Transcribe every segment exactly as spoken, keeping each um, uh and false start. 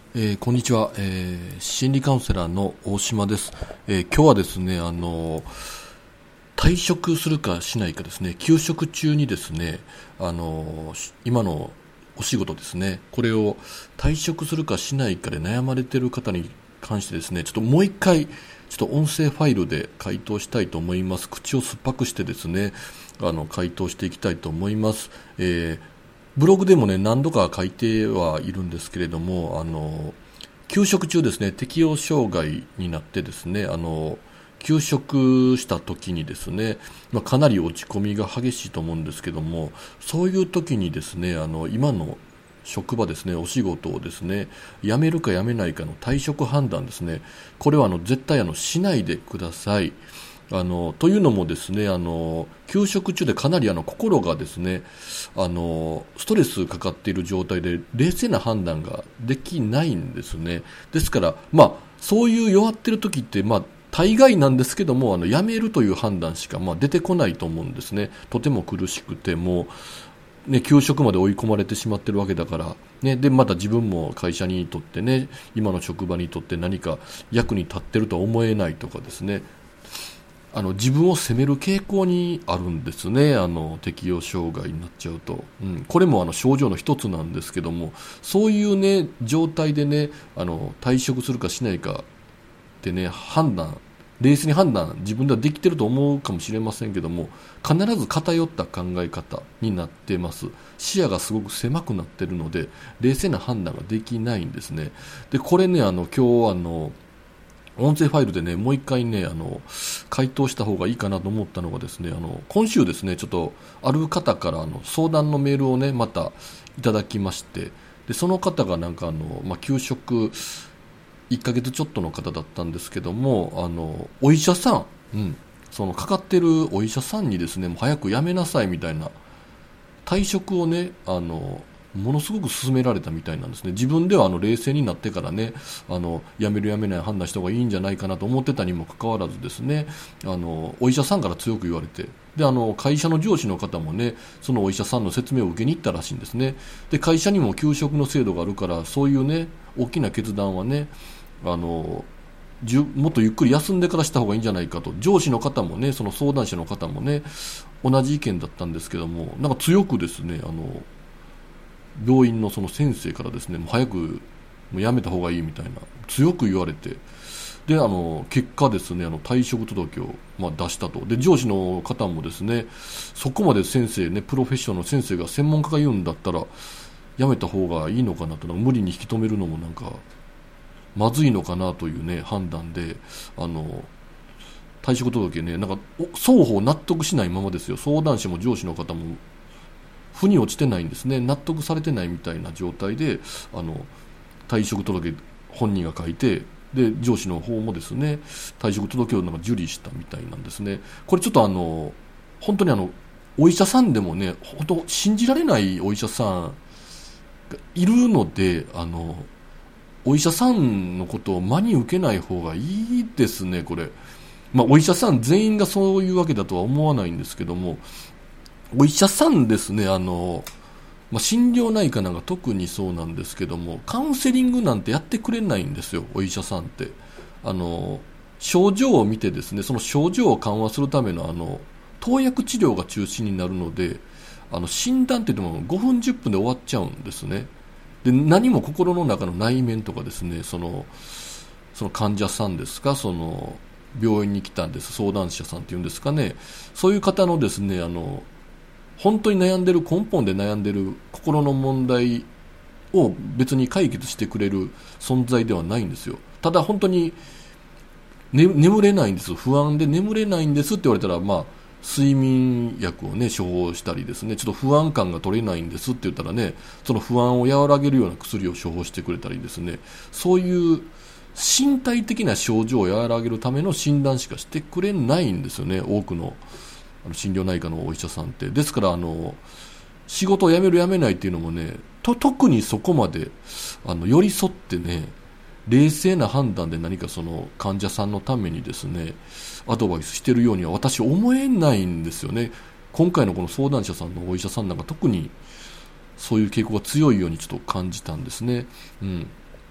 えーこんにちは、えー心理カウンセラーの大島です。えー今日はですね、あの退職するかしないかですね、休職中にですね、あのし今のお仕事ですね、これを退職するかしないかで悩まれている方に関してですね、ちょっともう一回ちょっと音声ファイルで回答したいと思います。口を酸っぱくしてですね、あの回答していきたいと思います。えーブログでもね、何度か書いてはいるんですけれども、あの休職中ですね、適応障害になってですね、あの休職した時にですね、まあ、かなり落ち込みが激しいと思うんですけども、そういう時にですね、あの今の職場ですね、お仕事をですね、辞めるか辞めないかの退職判断ですね、これはあの絶対あのしないでください。あのというのもですね、あの休職中でかなりあの心がですね、あのストレスかかっている状態で冷静な判断ができないんですね。ですから、まあ、そういう弱っている時って、まあ、大概なんですけども、あの辞めるという判断しか、まあ、出てこないと思うんですね。とても苦しくてもね、休職まで追い込まれてしまっているわけだから、ね、でまた自分も会社にとってね、今の職場にとって何か役に立っているとは思えないとかですね、あの自分を責める傾向にあるんですね。あの適応障害になっちゃうと、うん、これもあの症状の一つなんですけども、そういうね状態でね、あの退職するかしないかってね、判断冷静に判断自分ではできてると思うかもしれませんけども、必ず偏った考え方になってます。視野がすごく狭くなってるので冷静な判断ができないんですね。でこれね、あの今日あの音声ファイルでね、もう一回ね、あの、回答した方がいいかなと思ったのがですね、あの、今週ですね、ちょっと、ある方からあの相談のメールをね、またいただきまして、で、その方がなんかあの、まあ、休職いっかげつちょっとの方だったんですけども、あの、お医者さん、うん、そのかかってるお医者さんにですね、もう早く辞めなさいみたいな、退職をね、あの、ものすごく勧められたみたいなんですね。自分ではあの冷静になってからね、あの辞める辞めない判断した方がいいんじゃないかなと思ってたにもかかわらずですね、あのお医者さんから強く言われて、であの会社の上司の方もね、そのお医者さんの説明を受けに行ったらしいんですね。で会社にも休職の制度があるから、そういうね大きな決断はね、あのじゅもっとゆっくり休んでからした方がいいんじゃないかと、上司の方もね、その相談者の方もね、同じ意見だったんですけども、なんか強くですね、あの病院のその先生からですね、もう早くもう辞めた方がいいみたいな強く言われて、であの結果ですね、あの退職届をまあ出したと。で上司の方もですね、そこまで先生ね、プロフェッショナルの先生が、専門家が言うんだったら辞めた方がいいのかなと、なんか無理に引き止めるのもなんかまずいのかなというね判断で、あの退職届ね、なんか双方納得しないままですよ。相談者も上司の方も腑に落ちてないんですね。納得されてないみたいな状態で、あの退職届本人が書いて、で上司の方もですね、退職届をなんか受理したみたいなんですね。これちょっとあの本当にあのお医者さんでもね、本当信じられないお医者さんがいるので、あのお医者さんのことを真に受けない方がいいですね。これ、まあ、お医者さん全員がそういうわけだとは思わないんですけども、お医者さんですね、あの、まあ、心療内科なんか特にそうなんですけども、カウンセリングなんてやってくれないんですよ、お医者さんって。あの症状を見てですね、その症状を緩和するためのあの投薬治療が中心になるので、あの診断って言ってもごふんじゅっぷんで終わっちゃうんですね。で何も心の中の内面とかですね、そのその患者さんですか、その病院に来たんです、相談者さんっていうんですかね、そういう方のですね、あの本当に悩んでる、根本で悩んでる心の問題を別に解決してくれる存在ではないんですよ。ただ本当に、ね、眠れないんです、不安で眠れないんですって言われたら、まあ睡眠薬をね処方したりですね、ちょっと不安感が取れないんですって言ったらね、その不安を和らげるような薬を処方してくれたりですね、そういう身体的な症状を和らげるための診断しかしてくれないんですよね、多くのあの心療内科のお医者さんって。ですからあの仕事を辞める辞めないっていうのもね、と特にそこまであの寄り添ってね、冷静な判断で何かその患者さんのためにですねアドバイスしてるようには私思えないんですよね。今回のこの相談者さんのお医者さんなんか特にそういう傾向が強いようにちょっと感じたんですね。うん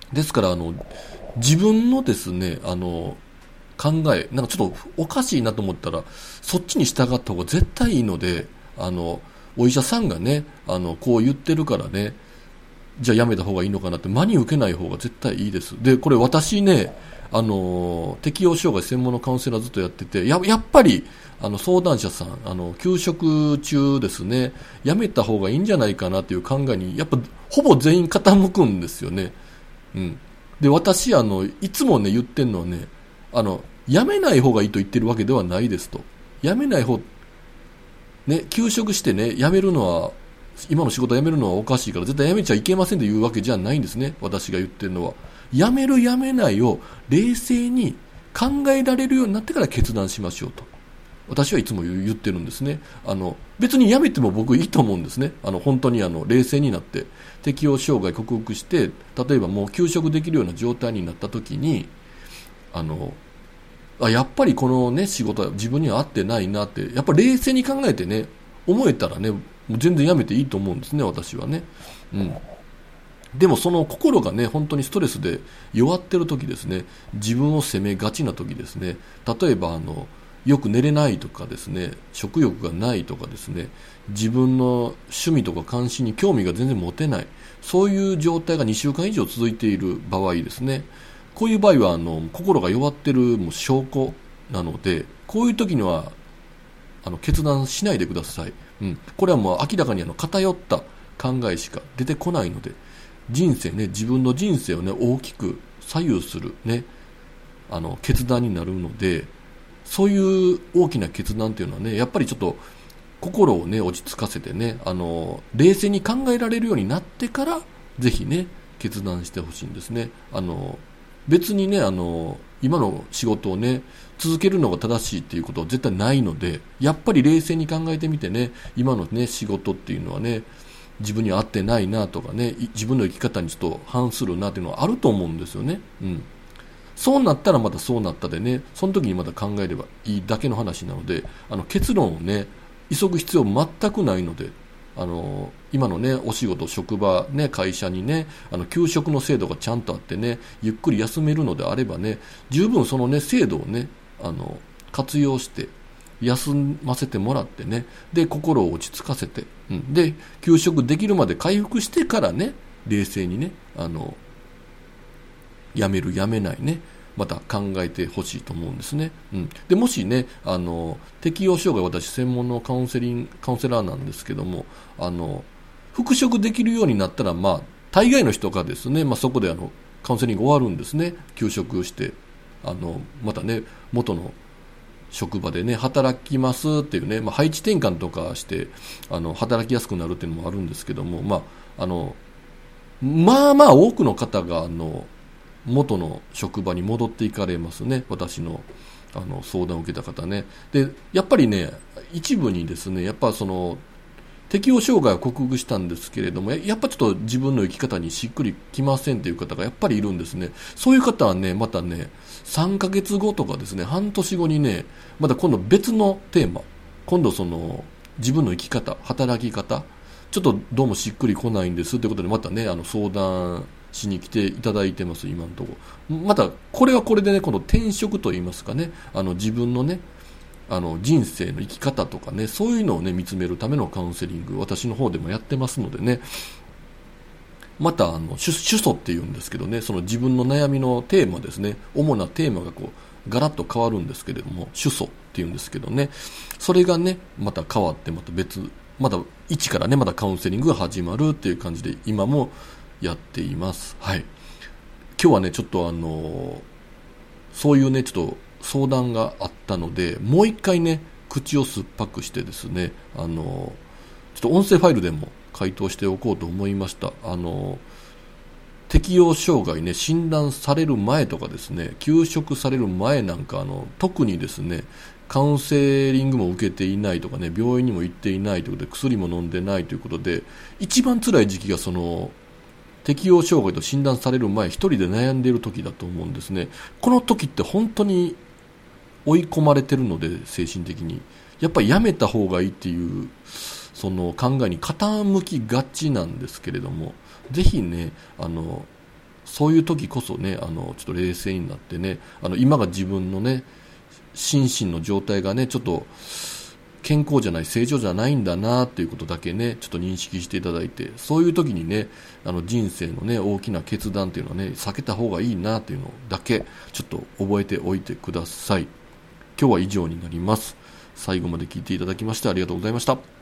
ですから、あの、自分のですね、あの、考え、なんかちょっとおかしいなと思ったら、そっちに従った方が絶対いいので、あの、お医者さんがね、あの、こう言ってるからね、じゃあやめた方がいいのかなって真に受けない方が絶対いいです。で、これ私ね、あの、適応障害専門のカウンセラーずっとやってて、や、やっぱり、あの、相談者さん、あの、休職中ですね、やめた方がいいんじゃないかなっていう考えに、やっぱ、ほぼ全員傾くんですよね。うん。で、私、あの、いつもね、言ってんのはね、あの、やめない方がいいと言ってるわけではないですと。やめない方、ね、休職してね、辞めるのは、今の仕事を辞めるのはおかしいから絶対辞めちゃいけませんというわけじゃないんですね。私が言ってるのは。辞める辞めないを冷静に考えられるようになってから決断しましょうと。私はいつも言ってるんですね。あの、別に辞めても僕いいと思うんですね。あの、本当にあの、冷静になって、適応障害克服して、例えばもう休職できるような状態になった時に、あの、あ、やっぱりこのね、仕事は自分には合ってないなって、やっぱり冷静に考えてね、思えたらね、もう全然やめていいと思うんですね、私はね。うん。でもその心がね、本当にストレスで弱ってる時ですね、自分を責めがちな時ですね、例えばあの、よく寝れないとかですね、食欲がないとかですね、自分の趣味とか関心に興味が全然持てない、そういう状態がにしゅうかん以上続いている場合ですね、こういう場合はあの心が弱っているもう証拠なので、こういう時にはあの決断しないでください。うん、これはもう明らかにあの偏った考えしか出てこないので、人生ね、自分の人生をね、大きく左右するね、あの決断になるので、そういう大きな決断というのはね、やっぱりちょっと心をね、落ち着かせてね、あの冷静に考えられるようになってからぜひね、決断してほしいんですね。あの別にね、あの今の仕事をね、続けるのが正しいっていうことは絶対ないので、やっぱり冷静に考えてみてね、今のね、仕事っていうのはね、自分に合ってないなとかね、自分の生き方にちょっと反するなっていうのはあると思うんですよね。うん。そうなったらまたそうなったでね、その時にまた考えればいいだけの話なので、あの結論をね、急ぐ必要全くないので、あの今のね、お仕事、職場、ね、会社にね、あの休職の制度がちゃんとあってね、ゆっくり休めるのであればね、十分そのね、制度をね、あの活用して休ませてもらってね、で心を落ち着かせて、うん、で休職できるまで回復してからね、冷静にね、あの辞める辞めないね、また考えてほしいと思うんですね。うん、でもしね、あの適応障害、私専門のカウンセリングカウンセラーなんですけども、あの復職できるようになったら、まあ大概の人がですね、まあ、そこであのカウンセリング終わるんですね。休職して、あのまたね、元の職場でね、働きますっていうね、まあ、配置転換とかしてあの働きやすくなるっていうのもあるんですけども、まああのまあまあ多くの方があの元の職場に戻っていかれますね。私のあの相談を受けた方ね。でやっぱりね、一部にですね、やっぱその適応障害を克服したんですけれども、やっぱちょっと自分の生き方にしっくりきませんという方がやっぱりいるんですね。そういう方はね、またね、さんかげつごとかですね、半年後にね、また今度別のテーマ、今度その自分の生き方、働き方、ちょっとどうもしっくりこないんですということで、またね、あの相談しに来ていただいてます、今のところ。またこれはこれでね、今度転職といいますかね、あの自分のね、あの人生の生き方とかね、そういうのをね、見つめるためのカウンセリング、私の方でもやってますのでね、またあの主主訴っていうんですけどね、その自分の悩みのテーマですね、主なテーマがこうガラッと変わるんですけれども、主訴っていうんですけどね、それがね、また変わってまた別、また一からね、またカウンセリングが始まるっていう感じで今もやっています。はい。今日はね、ちょっとあのそういうね、ちょっと相談があったので、もう一回ね、口を酸っぱくしてですね、あのちょっと音声ファイルでも回答しておこうと思いました。あの適応障害ね、診断される前とかですね、休職される前なんか、あの特にですね、カウンセリングも受けていないとかね、病院にも行っていないということで、薬も飲んでないということで、一番辛い時期がその適応障害と診断される前、一人で悩んでいる時だと思うんですね。この時って本当に追い込まれてるので、精神的にやっぱりやめた方がいいっていうその考えに傾きがちなんですけれども、ぜひね、あのそういう時こそね、あのちょっと冷静になってね、あの今が自分のね心身の状態がねちょっと健康じゃない、正常じゃないんだなっていうことだけねちょっと認識していただいて、そういう時にねあの人生のね大きな決断っていうのはね避けた方がいいなっていうのだけちょっと覚えておいてください。今日は以上になります。最後まで聞いていただきましてありがとうございました。